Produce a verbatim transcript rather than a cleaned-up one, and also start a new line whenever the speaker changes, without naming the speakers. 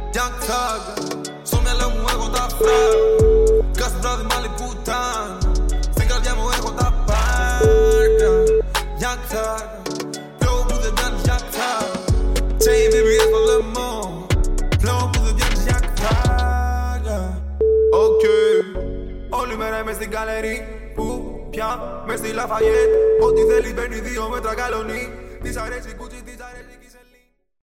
Young Thug, στο μυαλό μου έχω τα φράγ. Κάθε βράδυ μ' άλλη πουτάν. Στην καρδιά μου έχω τα πάρκα. Young Thug, flow που δεν πιάνεις Young Thug. Chain βι μπι ες στο λαιμό. Flow που δεν πιάνεις Young Thug. Οκ, όλη μέρα είμαι στην καλερί. Που πια μες στη Λαφαγέτ. Ό,τι θέλει παίρνει δύο μέτρα καλονί. Της αρέσει η Gucci.